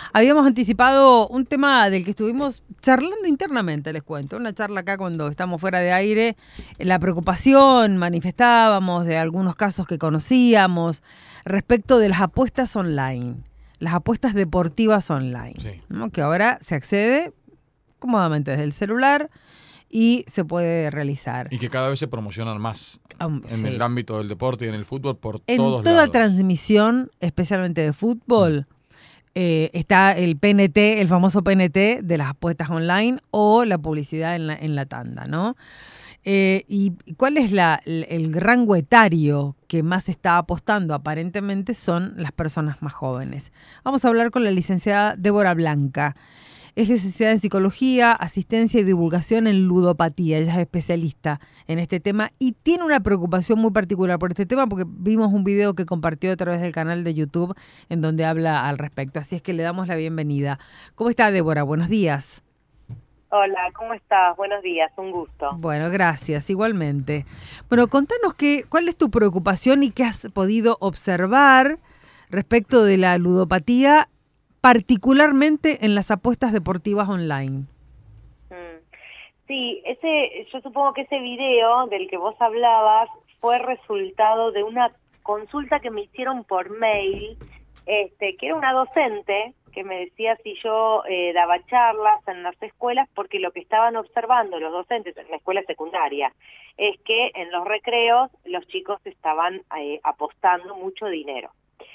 Habíamos anticipado un tema del que estuvimos charlando internamente, les cuento. Una charla acá cuando estamos fuera de aire. La preocupación manifestábamos de algunos casos que conocíamos respecto de las apuestas online, las apuestas deportivas online, Sí. ¿no? Que ahora se accede cómodamente desde el celular y se puede realizar. Y que cada vez se promocionan más en Sí. el ámbito del deporte y en el fútbol por En todos toda lados. transmisión, especialmente de fútbol, está el PNT, el famoso PNT de las apuestas online o la publicidad en la tanda, ¿no? ¿Y cuál es el rango etario que más está apostando? Aparentemente son las personas más jóvenes. Vamos a hablar con la licenciada Débora Blanca. Es licenciada en Psicología, Asistencia y Divulgación en Ludopatía. Ella es especialista en este tema y tiene una preocupación muy particular por este tema porque vimos un video que compartió a través del canal de YouTube en donde habla al respecto. Así es que le damos la bienvenida. ¿Cómo está, Débora? Buenos días. Hola, ¿cómo estás? Buenos días, un gusto. Bueno, gracias, igualmente. Bueno, contanos cuál es tu preocupación y qué has podido observar respecto de la ludopatía, particularmente en las apuestas deportivas online. Sí, yo supongo que ese video del que vos hablabas fue resultado de una consulta que me hicieron por mail, que era una docente que me decía si yo daba charlas en las escuelas, porque lo que estaban observando los docentes en la escuela secundaria es que en los recreos los chicos estaban apostando mucho dinero.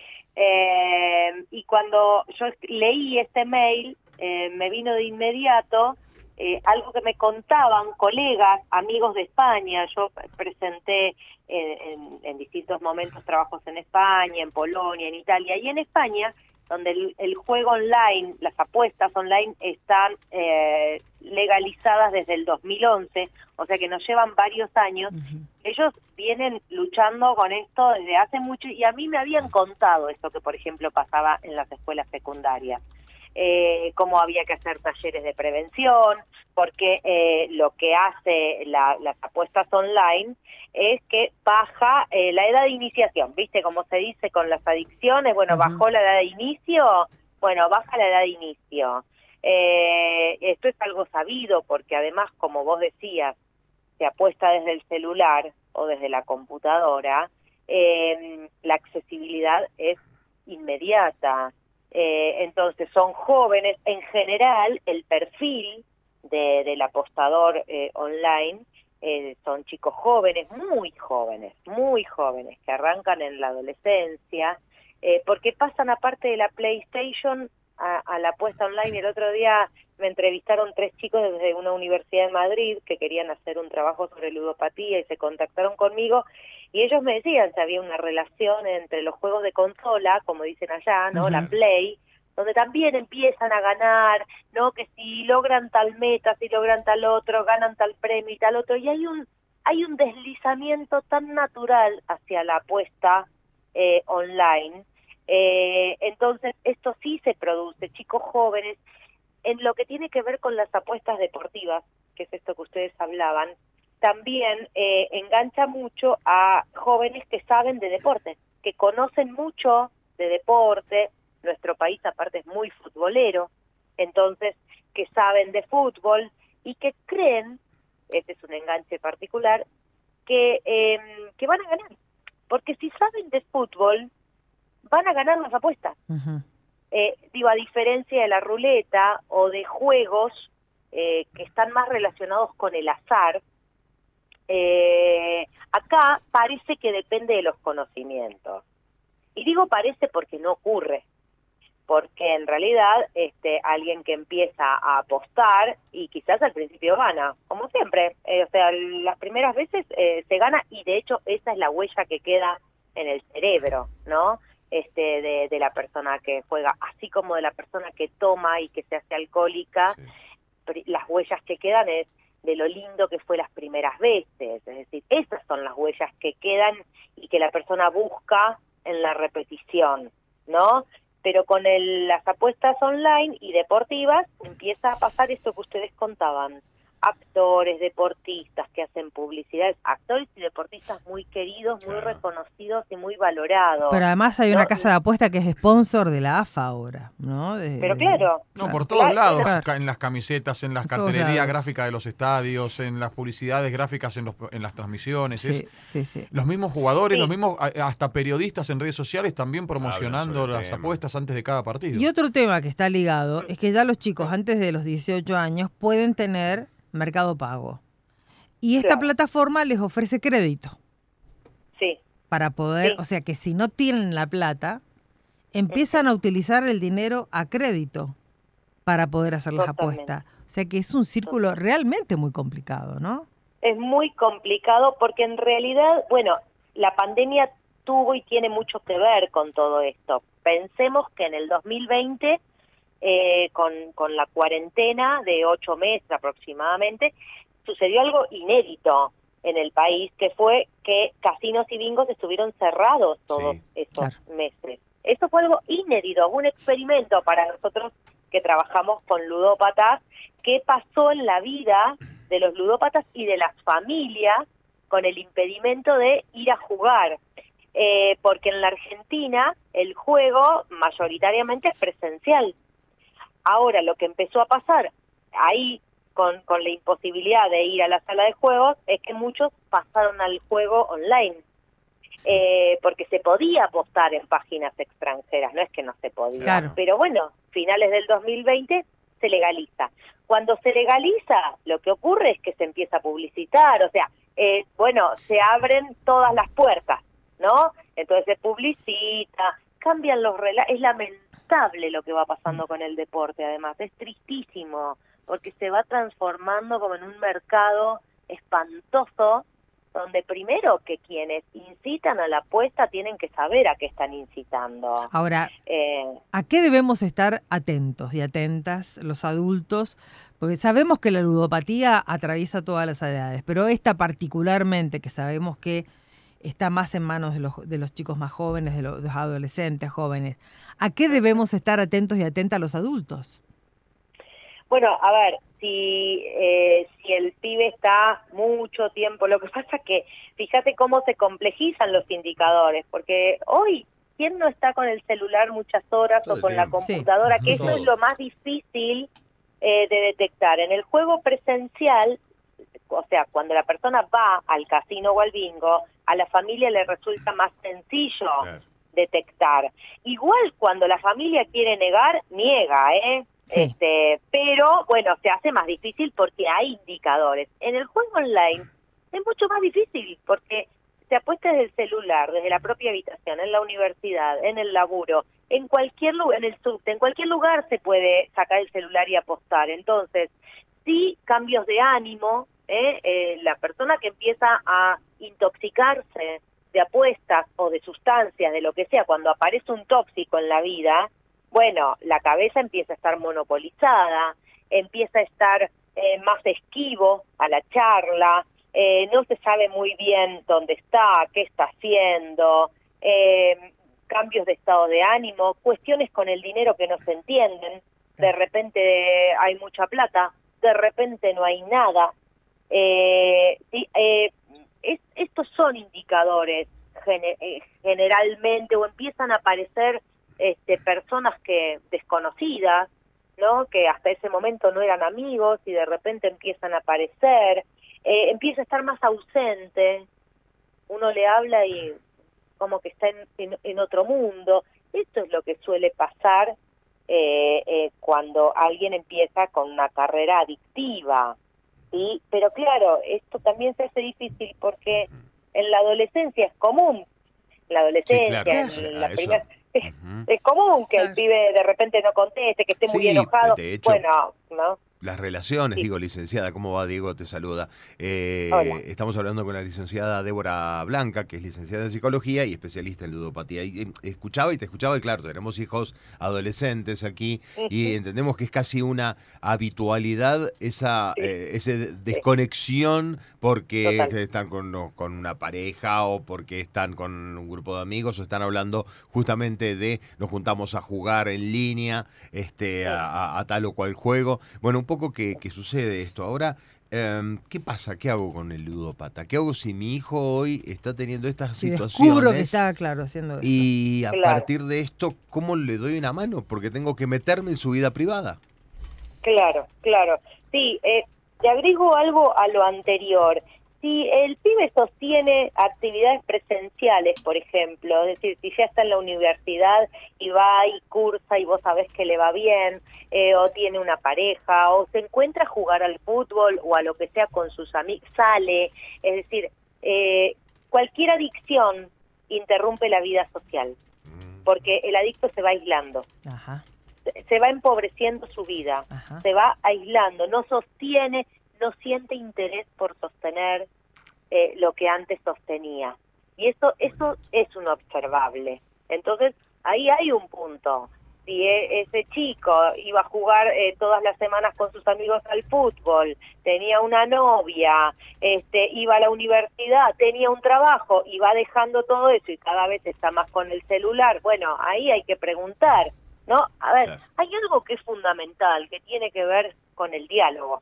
Y cuando yo leí este mail, me vino de inmediato algo que me contaban colegas, amigos de España. Yo presenté en distintos momentos trabajos en España, en Polonia, en Italia y en España, donde el juego online, las apuestas online están legalizadas desde el 2011, o sea que nos llevan varios años. Ellos vienen luchando con esto desde hace mucho y a mí me habían contado esto que, por ejemplo, pasaba en las escuelas secundarias. Cómo había que hacer talleres de prevención, porque lo que hace las apuestas online es que baja la edad de iniciación, ¿viste? Como se dice con las adicciones, bueno, bajó la edad de inicio, bueno, baja la edad de inicio. Esto es algo sabido porque además, como vos decías, se apuesta desde el celular o desde la computadora, la accesibilidad es inmediata. Entonces son jóvenes, en general el perfil del apostador online son chicos jóvenes, muy jóvenes, que arrancan en la adolescencia, porque pasan aparte de la PlayStation a la apuesta online. El otro día me entrevistaron 3 chicos desde una universidad de Madrid que querían hacer un trabajo sobre ludopatía y se contactaron conmigo y ellos me decían si había una relación entre los juegos de consola, como dicen allá, ¿no? La Play, donde también empiezan a ganar, ¿no? Que si logran tal meta, si logran tal otro, ganan tal premio y tal otro, y hay un deslizamiento tan natural hacia la apuesta online. Entonces esto sí se produce, chicos jóvenes, en lo que tiene que ver con las apuestas deportivas, que es esto que ustedes hablaban, también engancha mucho a jóvenes que saben de deporte, que conocen mucho de deporte. Nuestro país aparte es muy futbolero, entonces que saben de fútbol y que creen, este es un enganche particular, que van a ganar, porque si saben de fútbol, van a ganar las apuestas. Digo, a diferencia de la ruleta o de juegos que están más relacionados con el azar, acá parece que depende de los conocimientos. Y digo parece porque no ocurre, porque en realidad alguien que empieza a apostar y quizás al principio gana, como siempre, o sea, las primeras veces se gana y de hecho esa es la huella que queda en el cerebro, ¿no? De la persona que juega, así como de la persona que toma y que se hace alcohólica, las huellas que quedan es de lo lindo que fue las primeras veces, es decir, esas son las huellas que quedan y que la persona busca en la repetición, ¿no? Pero con las apuestas online y deportivas empieza a pasar esto que ustedes contaban. actores, deportistas que hacen publicidades, actores y deportistas muy queridos, muy reconocidos y muy valorados. Pero además hay una casa de apuesta que es sponsor de la AFA ahora, ¿no? Pero claro. No, por todos lados, claro. en las camisetas, en las Por todos cartelerías lados. gráficas de los estadios, en las publicidades gráficas en las transmisiones. Sí, sí. Los mismos jugadores, Sí. los mismos hasta periodistas en redes sociales también promocionando sobre el las tema. apuestas antes de cada partido. Y otro tema que está ligado es que ya los chicos antes de los 18 años pueden tener Mercado Pago. Y esta Claro. plataforma les ofrece crédito Sí, para poder, Sí. o sea que si no tienen la plata, empiezan a utilizar el dinero a crédito para poder hacer las Totalmente. apuestas. O sea que es un círculo realmente muy complicado, ¿no? es muy complicado porque en realidad, bueno, la pandemia tuvo y tiene mucho que ver con todo esto. Pensemos que en el 2020, con la cuarentena de 8 meses aproximadamente, sucedió algo inédito en el país, que fue que casinos y bingos estuvieron cerrados todos Sí. esos meses. Eso fue algo inédito, un experimento para nosotros que trabajamos con ludópatas, qué pasó en la vida de los ludópatas y de las familias con el impedimento de ir a jugar. Porque en la Argentina el juego mayoritariamente es presencial. Ahora lo que empezó a pasar ahí con la imposibilidad de ir a la sala de juegos es que muchos pasaron al juego online. Porque se podía apostar en páginas extranjeras, no es que no se podía. Claro. Pero bueno, finales del 2020 se legaliza. Cuando se legaliza, lo que ocurre es que se empieza a publicitar, o sea, se abren todas las puertas, ¿no? Entonces se publicita, cambian los relatos, es lamentable lo que va pasando con el deporte, además, es tristísimo, porque se va transformando como en un mercado espantoso, donde primero que quienes incitan a la apuesta tienen que saber a qué están incitando. Ahora, ¿a qué debemos estar atentos y atentas los adultos? Porque sabemos que la ludopatía atraviesa todas las edades, pero esta particularmente, que sabemos que está más en manos de los chicos más jóvenes, de los adolescentes jóvenes. ¿A qué debemos estar atentos y atentas los adultos? Bueno, a ver, si el pibe está mucho tiempo, lo que pasa es que fíjate cómo se complejizan los indicadores, porque hoy, ¿quién no está con el celular muchas horas Todo o el con la tiempo. computadora? Sí. Que eso Todos. es lo más difícil de detectar. En el juego presencial, o sea, cuando la persona va al casino o al bingo, a la familia le resulta más sencillo Claro. detectar. Igual cuando la familia quiere negar, niega, Sí. Pero bueno, se hace más difícil porque hay indicadores. En el juego online es mucho más difícil porque se apuesta desde el celular, desde la propia habitación, en la universidad, en el laburo, en cualquier lugar, en el subte, en cualquier lugar se puede sacar el celular y apostar. Entonces, sí, cambios de ánimo, la persona que empieza a intoxicarse de apuestas o de sustancias, de lo que sea, cuando aparece un tóxico en la vida, bueno, la cabeza empieza a estar monopolizada, empieza a estar más esquivo a la charla, no se sabe muy bien dónde está, qué está haciendo, cambios de estado de ánimo, cuestiones con el dinero que no se entienden, de repente hay mucha plata, de repente no hay nada. Estos son indicadores generalmente, o empiezan a aparecer personas que desconocidas, ¿no? Que hasta ese momento no eran amigos y de repente empiezan a aparecer, empieza a estar más ausente, uno le habla y como que está en otro mundo. Esto es lo que suele pasar cuando alguien empieza con una carrera adictiva, ¿sí? Pero claro, esto también se hace difícil porque en la adolescencia es común, en la adolescencia, Sí, claro, en la eso. primera... Ujú. Es común que Claro. el pibe de repente no conteste, que esté muy Sí, enojado. de hecho, Bueno, ¿no? Las relaciones, Sí. digo, licenciada, ¿cómo va? Diego te saluda. Hola. Estamos hablando con la licenciada Débora Blanca, que es licenciada en psicología y especialista en ludopatía. Y escuchaba y te escuchaba, y claro, tenemos hijos adolescentes aquí y entendemos que es casi una habitualidad esa desconexión porque Total. están con una pareja o porque están con un grupo de amigos o están hablando justamente de nos juntamos a jugar en línea a tal o cual juego. Bueno, un poco que sucede esto. Ahora, ¿Qué pasa? ¿Qué hago con el ludópata? ¿Qué hago si mi hijo hoy está teniendo estas Si descubro situaciones? que está, claro, haciendo eso. Y a Claro. partir de esto, ¿cómo le doy una mano? Porque tengo que meterme en su vida privada. Claro, claro. Sí, te agrego algo a lo anterior. Si el pibe sostiene actividades presenciales, por ejemplo, es decir, si ya está en la universidad y va y cursa y vos sabés que le va bien, o tiene una pareja, o se encuentra a jugar al fútbol o a lo que sea con sus amigos, sale, es decir, cualquier adicción interrumpe la vida social, porque el adicto se va aislando. Ajá, Se va empobreciendo su vida, ajá. se va aislando, no sostiene, no siente interés por sostener lo que antes sostenía. Y eso es un observable. Entonces, ahí hay un punto. Si ese chico iba a jugar todas las semanas con sus amigos al fútbol, tenía una novia, iba a la universidad, tenía un trabajo y va dejando todo eso y cada vez está más con el celular, bueno, ahí hay que preguntar, ¿no? A ver, Claro. hay algo que es fundamental, que tiene que ver con el diálogo,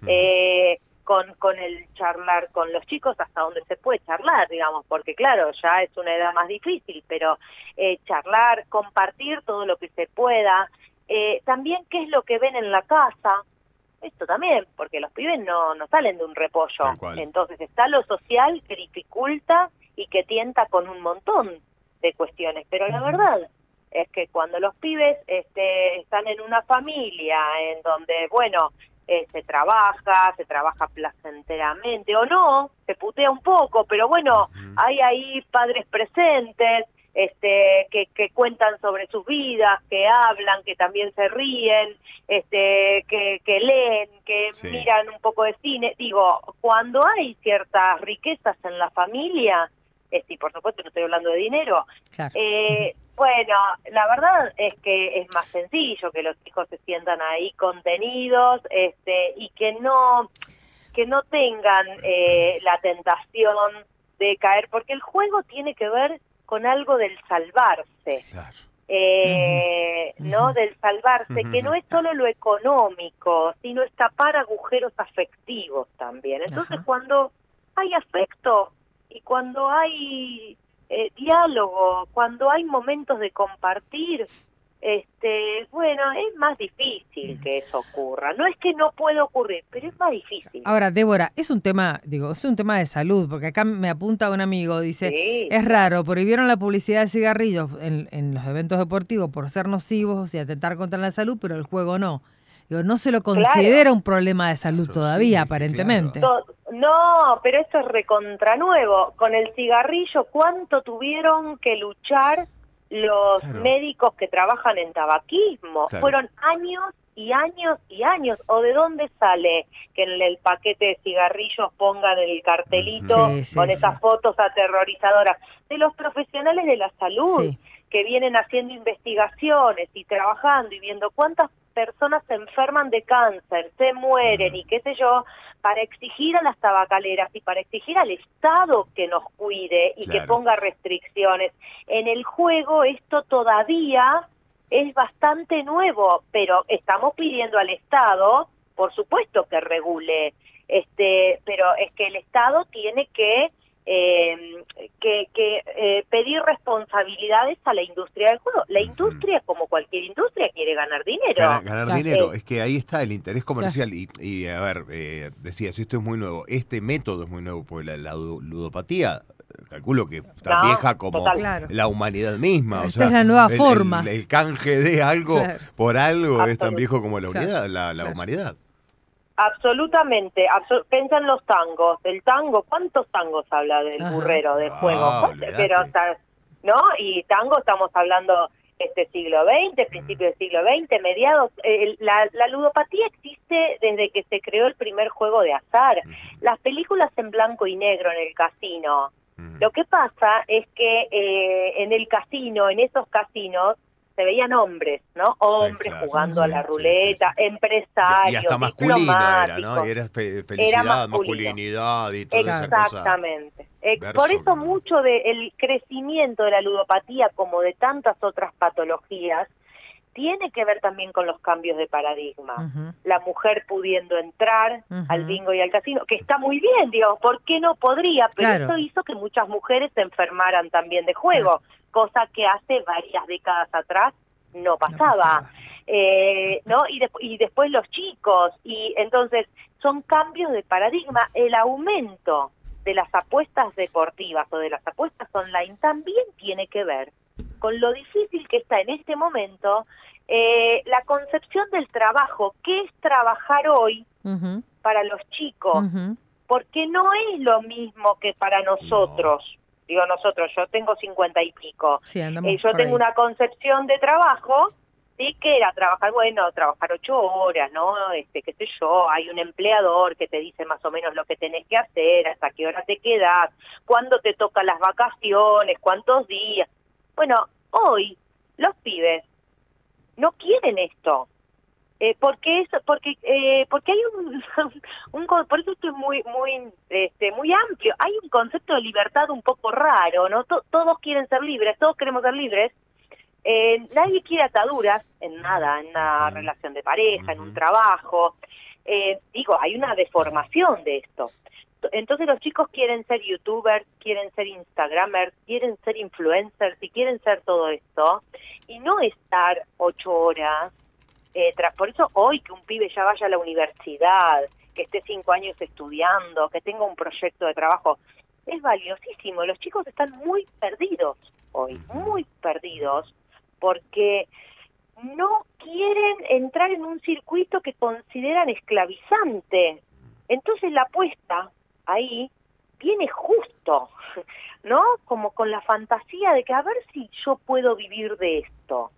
con el charlar con los chicos hasta donde se puede charlar, digamos, porque claro, ya es una edad más difícil, pero charlar, compartir todo lo que se pueda, también qué es lo que ven en la casa, esto también, porque los pibes no salen de un repollo, Tal cual. entonces está lo social que dificulta y que tienta con un montón de cuestiones, pero la verdad es que cuando los pibes están en una familia en donde, bueno, se trabaja placenteramente o no, se putea un poco, pero bueno, hay ahí padres presentes que cuentan sobre sus vidas, que hablan, que también se ríen, que leen, que Sí. miran un poco de cine. Digo, cuando hay ciertas riquezas en la familia, y por supuesto no estoy hablando de dinero, Claro. bueno, la verdad es que es más sencillo que los hijos se sientan ahí contenidos y que no tengan la tentación de caer, porque el juego tiene que ver con algo del salvarse, Claro. ¿no? Del salvarse, que no es solo lo económico, sino es tapar agujeros afectivos también. Entonces, Ajá. cuando hay afecto y cuando hay diálogo, cuando hay momentos de compartir, bueno, es más difícil que eso ocurra. No es que no pueda ocurrir, pero es más difícil. Ahora, Débora, es un tema de salud, porque acá me apunta un amigo, dice, Sí. es raro, prohibieron la publicidad de cigarrillos en los eventos deportivos por ser nocivos y atentar contra la salud, pero el juego no. Digo, no se lo considera un problema de salud Claro, todavía, sí, es que aparentemente. No, pero esto es recontra nuevo. Con el cigarrillo, ¿cuánto tuvieron que luchar los Claro. médicos que trabajan en tabaquismo? Claro. Fueron años y años y años. ¿O de dónde sale que en el paquete de cigarrillos pongan el cartelito Sí, sí, con sí. esas fotos aterrorizadoras? De los profesionales de la salud Sí. que vienen haciendo investigaciones y trabajando y viendo cuántas personas se enferman de cáncer, se mueren y qué sé yo, para exigir a las tabacaleras y para exigir al Estado que nos cuide y que Claro. ponga restricciones. En el juego esto todavía es bastante nuevo, pero estamos pidiendo al Estado, por supuesto que regule, pero es que el Estado tiene que pedir responsabilidades a la industria del juego. La industria, como cualquier industria, quiere ganar dinero. Ganar Claro. dinero, es que ahí está el interés comercial y a ver, decías, esto es muy nuevo, este método es muy nuevo, porque la ludopatía, calculo que tan No, vieja como total. Claro. la humanidad misma, o Esta sea, es la nueva forma. el canje de algo Claro. por algo es tan Absolut- viejo como la Claro. unidad, la Claro. humanidad. Absolutamente. Piensa en los tangos. El tango, ¿cuántos tangos habla del Ajá. burrero de Ah, juego? olvídate. Pero, ¿no? Y tango estamos hablando siglo XX, principio del siglo XX, mediados. La ludopatía existe desde que se creó el primer juego de azar. Las películas en blanco y negro en el casino. Lo que pasa es que en el casino, en esos casinos, se veían hombres, ¿no? Hombres claro, jugando sí, a la sí, ruleta, sí. empresarios, Y hasta masculino era, ¿no? diplomáticos. Y era felicidad, masculino. masculinidad y toda esa cosa. Exactamente. verso Por que eso no. mucho del crecimiento de la ludopatía, como de tantas otras patologías, tiene que ver también con los cambios de paradigma. Ujú. La mujer pudiendo entrar Ujú. al bingo y al casino, que está muy bien, digamos, ¿por qué no podría? Pero Claro. eso hizo que muchas mujeres se enfermaran también de juego, cosa que hace varias décadas atrás no pasaba. ¿No? Y después los chicos, y entonces son cambios de paradigma. El aumento de las apuestas deportivas o de las apuestas online también tiene que ver con lo difícil que está en este momento la concepción del trabajo. ¿Qué es trabajar hoy Ujú. para los chicos? Ujú. Porque no es lo mismo que para nosotros. Digo nosotros, yo tengo 50 y pico. Sí, andamos Yo por tengo ahí. una concepción de trabajo, sí, que era trabajar, trabajar 8 horas, ¿no? Qué sé yo, hay un empleador que te dice más o menos lo que tenés que hacer, hasta qué hora te quedás, cuándo te tocan las vacaciones, cuántos días. Bueno, hoy los pibes no quieren esto. Porque hay por eso esto es muy amplio. Hay un concepto de libertad un poco raro, ¿no? Todos quieren ser libres, todos queremos ser libres. Nadie quiere ataduras en nada, en una relación de pareja, en un trabajo. Hay una deformación de esto. Entonces los chicos quieren ser youtubers, quieren ser instagramers, quieren ser influencers y quieren ser todo esto. Y no estar 8 horas. Por eso hoy que un pibe ya vaya a la universidad, que esté 5 años estudiando, que tenga un proyecto de trabajo, es valiosísimo. Los chicos están muy perdidos hoy, muy perdidos, porque no quieren entrar en un circuito que consideran esclavizante. Entonces la apuesta ahí viene justo, ¿no? Como con la fantasía de que a ver si yo puedo vivir de esto.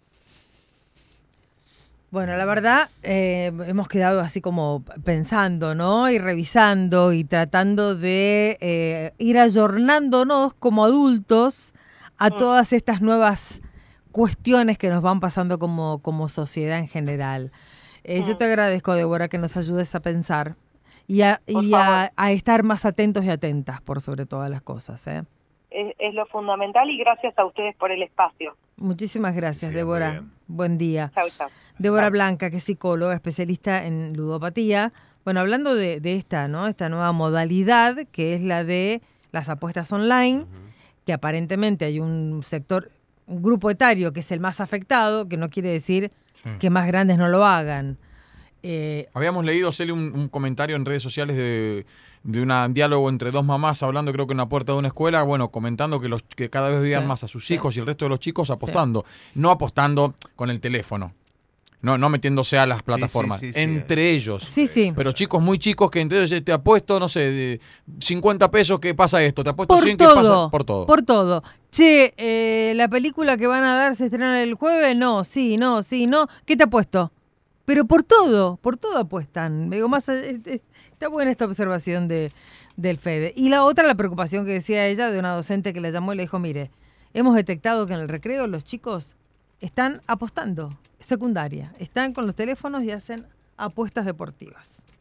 Bueno, la verdad, hemos quedado así como pensando, ¿no? Y revisando y tratando de ir ayornándonos como adultos a todas estas nuevas cuestiones que nos van pasando como sociedad en general. Yo te agradezco, Débora, que nos ayudes a pensar y a estar más atentos y atentas por sobre todas las cosas, ¿eh? Es lo fundamental y gracias a ustedes por el espacio. Muchísimas gracias, Sí, Débora. muy bien. Buen día. Chau, chau. Débora Chau. Blanca, que es psicóloga, especialista en ludopatía. Bueno, hablando de esta, ¿no? Esta nueva modalidad, que es la de las apuestas online, que aparentemente hay un sector, un grupo etario que es el más afectado, que no quiere decir que más grandes no lo hagan. Habíamos leído, Celi, un comentario en redes sociales de un diálogo entre dos mamás hablando, creo que en la puerta de una escuela, comentando que cada vez veían más a sus hijos y el resto de los chicos apostando. No apostando con el teléfono, no metiéndose a las plataformas, entre ellos. Sí. Pero chicos muy chicos que entre ellos te apuesto, no sé, de 50 pesos, ¿qué pasa esto? Te apuesto Por 100, todo, ¿qué pasa? Por todo. Por todo. Che, la película que van a dar se estrena el jueves, no. ¿Qué te apuesto? Pero por todo apuestan. Digo, está buena esta observación del Fede. Y la otra, la preocupación que decía ella de una docente que la llamó y le dijo, mire, hemos detectado que en el recreo los chicos están apostando, secundaria, están con los teléfonos y hacen apuestas deportivas.